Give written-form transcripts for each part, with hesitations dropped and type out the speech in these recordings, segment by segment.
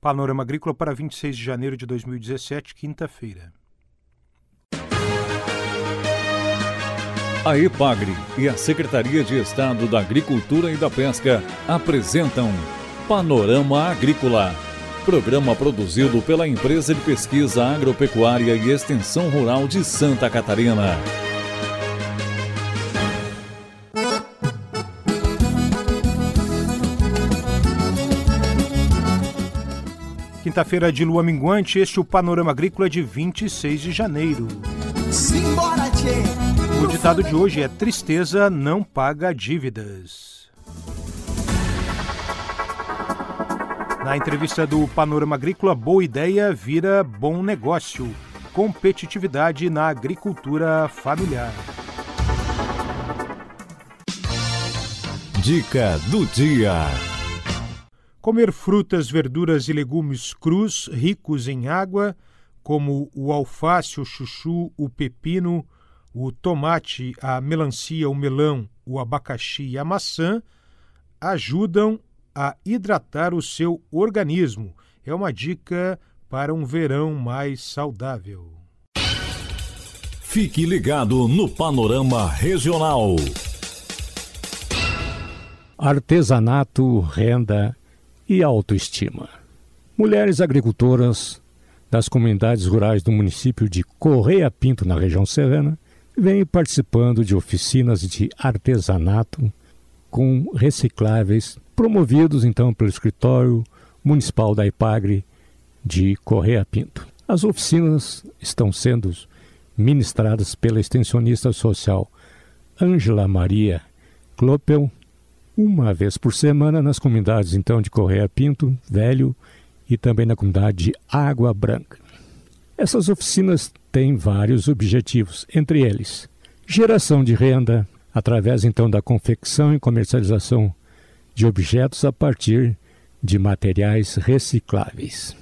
Panorama Agrícola para 26 de janeiro de 2017, quinta-feira. A EPAGRE e a Secretaria de Estado da Agricultura e da Pesca apresentam Panorama Agrícola, programa produzido pela Empresa de Pesquisa Agropecuária e Extensão Rural de Santa Catarina. Quinta-feira de lua minguante, este é o Panorama Agrícola de 26 de janeiro. O ditado de hoje é: tristeza não paga dívidas. Na entrevista do Panorama Agrícola, boa ideia vira bom negócio. Competitividade na agricultura familiar. Dica do dia. Comer frutas, verduras e legumes crus, ricos em água, como o alface, o chuchu, o pepino, o tomate, a melancia, o melão, o abacaxi e a maçã, ajudam a hidratar o seu organismo. É uma dica para um verão mais saudável. Fique ligado no Panorama Regional. Artesanato, renda e autoestima. Mulheres agricultoras das comunidades rurais do município de Correia Pinto, na região serrana, vêm participando de oficinas de artesanato com recicláveis, promovidos então pelo escritório municipal da EPAGRE de Correia Pinto. As oficinas estão sendo ministradas pela extensionista social Ângela Maria Klopel, uma vez por semana nas comunidades então de Correia Pinto, Velho e também na comunidade de Água Branca. Essas oficinas têm vários objetivos, entre eles geração de renda, através então da confecção e comercialização de objetos a partir de materiais recicláveis.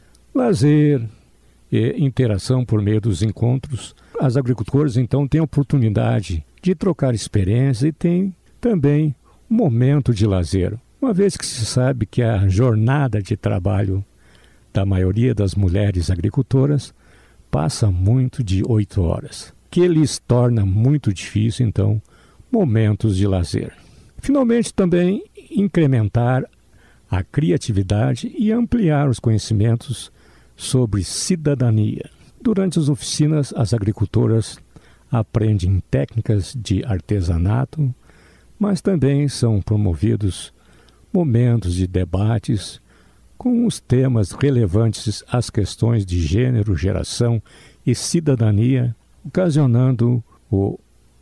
Lazer e interação por meio dos encontros. As agricultoras então têm a oportunidade de trocar experiência e têm também momento de lazer, uma vez que se sabe que a jornada de trabalho da maioria das mulheres agricultoras passa muito de 8 horas, que lhes torna muito difícil, então, momentos de lazer. Finalmente, também incrementar a criatividade e ampliar os conhecimentos sobre cidadania. Durante as oficinas, as agricultoras aprendem técnicas de artesanato, mas também são promovidos momentos de debates com os temas relevantes às questões de gênero, geração e cidadania, ocasionando o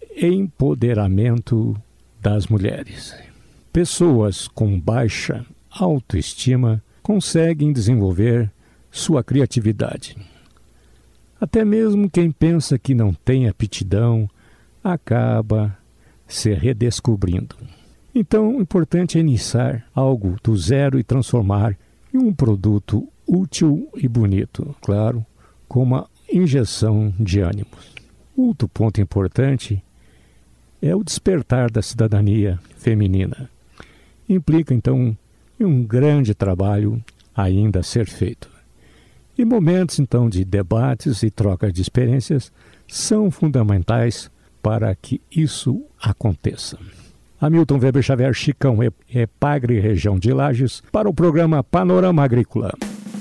empoderamento das mulheres. Pessoas com baixa autoestima conseguem desenvolver sua criatividade. Até mesmo quem pensa que não tem aptidão acaba se redescobrindo. Então, o importante é iniciar algo do zero e transformar em um produto útil e bonito, claro, com uma injeção de ânimos. Outro ponto importante é o despertar da cidadania feminina. Implica, então, um grande trabalho ainda a ser feito. E momentos, então, de debates e troca de experiências são fundamentais para que isso aconteça. Hamilton Weber Xavier Chicão, EPAGRE, região de Lages, para o programa Panorama Agrícola.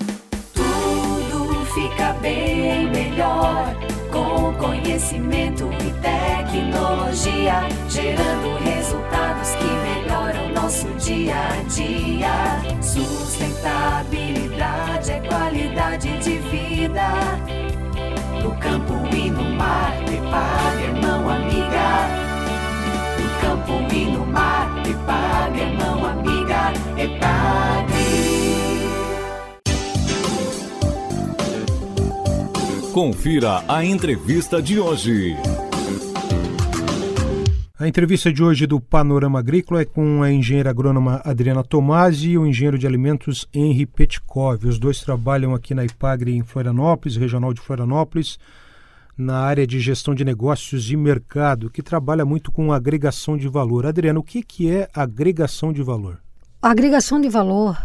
Tudo fica bem melhor com conhecimento e tecnologia, gerando resultados que melhoram nosso dia a dia. Sustentabilidade é qualidade de vida. No campo e no mar, EPAGRE, mão amiga. No campo e no mar, EPAGRE, mão amiga, EPAGRE. Confira a entrevista de hoje. A entrevista de hoje do Panorama Agrícola é com a engenheira agrônoma Adriana Tomasi e o engenheiro de alimentos Henri Petkov. Os dois trabalham aqui na EPAGRE em Florianópolis, regional de Florianópolis, na área de gestão de negócios e mercado, que trabalha muito com agregação de valor. Adriana, o que é agregação de valor? A agregação de valor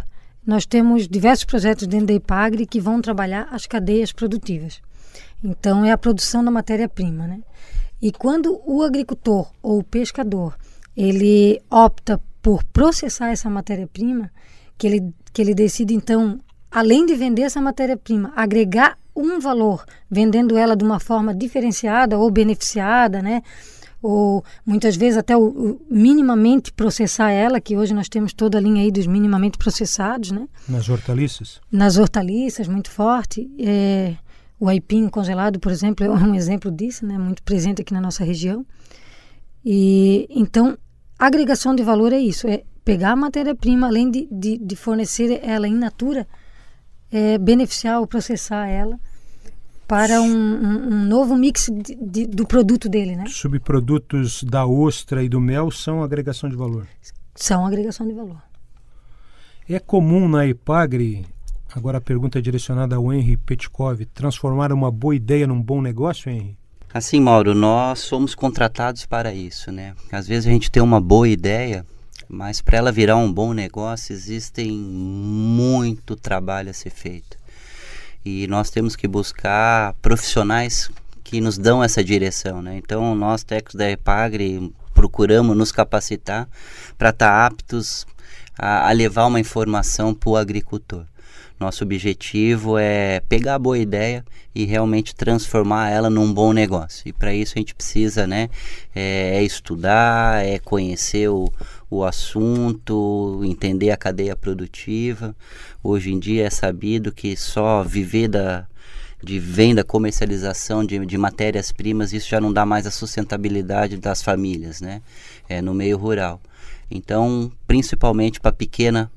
nós temos diversos projetos dentro da IPAGRE que vão trabalhar as cadeias produtivas. Então, é a produção da matéria-prima, né? E quando o agricultor ou o pescador, ele opta por processar essa matéria-prima, que ele decide, então, além de vender essa matéria-prima, agregar um valor, vendendo ela de uma forma diferenciada ou beneficiada, né? Ou muitas vezes até o minimamente processar ela, que hoje nós temos toda a linha aí dos minimamente processados, né? Nas hortaliças? Nas hortaliças, muito forte. O aipim congelado, por exemplo, é um exemplo disso, né? Muito presente aqui na nossa região. E então, a agregação de valor é isso, é pegar a matéria-prima, além de fornecer ela in natura, beneficiar ou processar ela para um novo mix do produto dele, né? Subprodutos da ostra e do mel são agregação de valor? São agregação de valor. É comum na IPAGRE, agora a pergunta é direcionada ao Henry Petkov, transformar uma boa ideia num bom negócio, Henry? Assim, Mauro, nós somos contratados para isso, né? Às vezes a gente tem uma boa ideia, mas para ela virar um bom negócio existem muito trabalho a ser feito. E nós temos que buscar profissionais que nos dão essa direção, né? Então, nós, técnicos da IPAGRE, procuramos nos capacitar para estar aptos a levar uma informação para o agricultor. Nosso objetivo é pegar a boa ideia e realmente transformar ela num bom negócio. E para isso a gente precisa, né, estudar, conhecer o assunto, entender a cadeia produtiva. Hoje em dia é sabido que só viver de venda, comercialização de matérias-primas, isso já não dá mais a sustentabilidade das famílias, né, no meio rural. Então, principalmente para pequena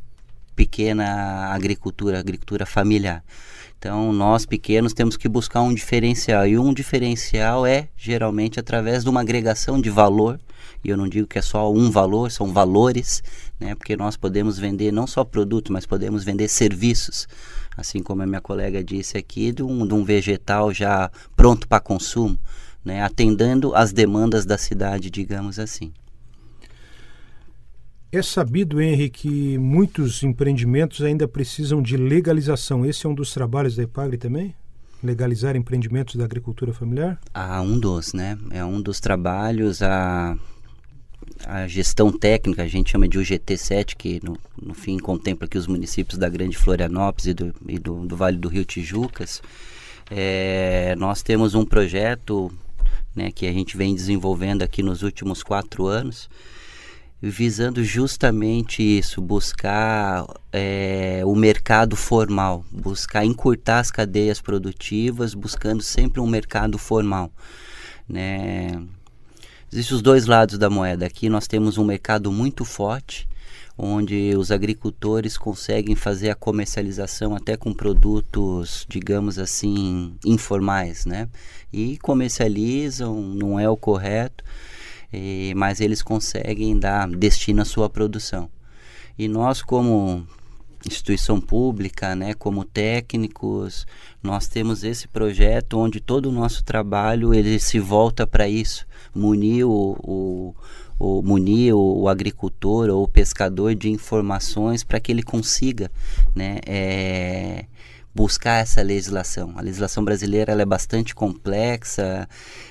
agricultura familiar. Então, nós pequenos temos que buscar um diferencial, e um diferencial é geralmente através de uma agregação de valor, e eu não digo que é só um valor, são valores, né? Porque nós podemos vender não só produtos, mas podemos vender serviços, assim como a minha colega disse aqui, de um vegetal já pronto para consumo, né? Atendendo às demandas da cidade, digamos assim. É sabido, Henry, que muitos empreendimentos ainda precisam de legalização. Esse é um dos trabalhos da IPAGRE também? Legalizar empreendimentos da agricultura familiar? Né? É um dos trabalhos, a gestão técnica, a gente chama de UGT7, que no fim contempla aqui os municípios da Grande Florianópolis e do Vale do Rio Tijucas. Nós temos um projeto, né, que a gente vem desenvolvendo aqui nos últimos 4 anos, visando justamente isso, buscar o mercado formal, buscar encurtar as cadeias produtivas, buscando sempre um mercado formal, né? Existem os dois lados da moeda. Aqui nós temos um mercado muito forte, onde os agricultores conseguem fazer a comercialização até com produtos, digamos assim, informais, né? E comercializam, não é o correto, mas eles conseguem dar destino à sua produção. E nós, como instituição pública, né, como técnicos, nós temos esse projeto onde todo o nosso trabalho ele se volta para isso, munir o agricultor ou o pescador de informações para que ele consiga, né, buscar essa legislação. A legislação brasileira ela é bastante complexa,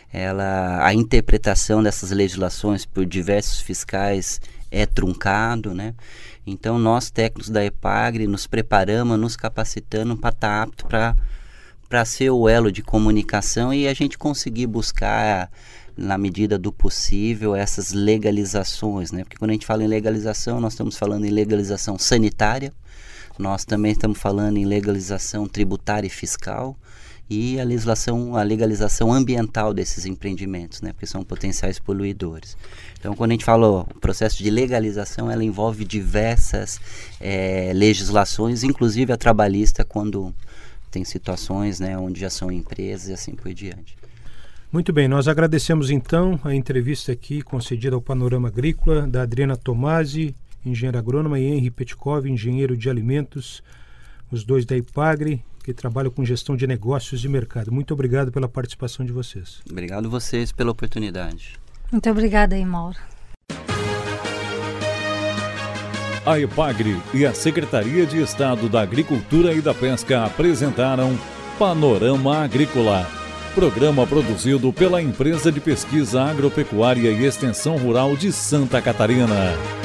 a interpretação dessas legislações por diversos fiscais é truncado, né? Então nós técnicos da IPAGRE nos preparamos, nos capacitando para estar apto para ser o elo de comunicação e a gente conseguir buscar, na medida do possível, essas legalizações, né? Porque quando a gente fala em legalização, nós estamos falando em legalização sanitária, nós também estamos falando em legalização tributária e fiscal e a legalização ambiental desses empreendimentos, né? Porque são potenciais poluidores. Então, quando a gente fala o processo de legalização, ela envolve diversas legislações, inclusive a trabalhista, quando tem situações, né, onde já são empresas e assim por diante. Muito bem, nós agradecemos então a entrevista aqui concedida ao Panorama Agrícola da Adriana Tomasi, engenheira agrônoma, e Henry Petkov, engenheiro de alimentos, os dois da IPAGRE, que trabalham com gestão de negócios e mercado. Muito obrigado pela participação de vocês. Obrigado vocês pela oportunidade. Muito obrigada aí, Mauro. A EPAGRE e a Secretaria de Estado da Agricultura e da Pesca apresentaram Panorama Agrícola, programa produzido pela Empresa de Pesquisa Agropecuária e Extensão Rural de Santa Catarina.